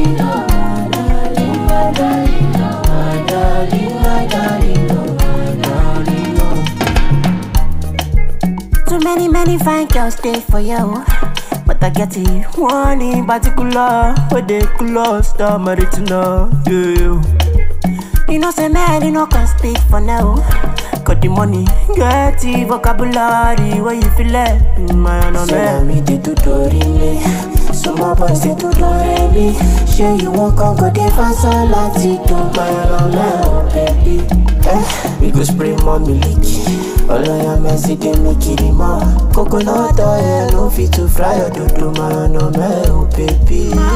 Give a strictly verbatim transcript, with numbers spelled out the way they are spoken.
darling, oh, my darling, my darling, oh, my darling, my darling, oh, my darling, oh. Too many, many fine girls stay for you, but I get it one in particular, where they close the married to know, yeah. You know, say man, you know, can speak for now. Got the money, get the vocabulary, where you feel it, my no man. Me they do me. Some more boys they do me. Sure you won't come go dey fast all like it, my no man, baby. Eh, we go spray mommy leaky. All of your messy they make it more. Coconut oil, no fit to fry your dodo, my no man, baby.